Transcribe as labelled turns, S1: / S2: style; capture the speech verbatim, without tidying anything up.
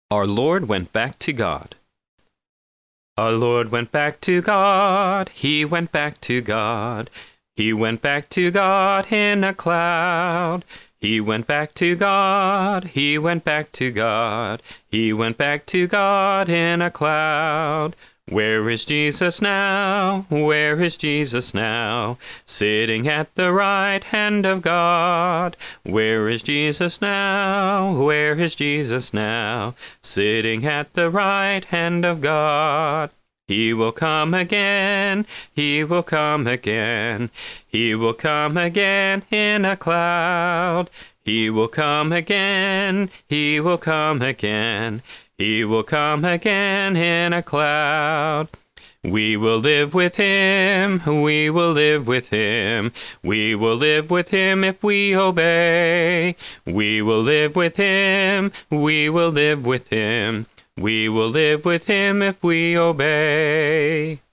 S1: Our Lord went back to God. Our Lord went back to God. He went back to God. He went back to God in a cloud. He went back to God. He went back to God. He went back to God in a cloud. Where is Jesus now? Where is Jesus now? Sitting at the right hand of God. Where is Jesus now? Where is Jesus now? Sitting at the right hand of God. He will come again, he will come again, he will come again in a cloud. He will come again, he will come again, he will come again in a cloud. We will live with him, we will live with him, we will live with him if we obey. We will live with him, we will live with him. We will live with him if we obey.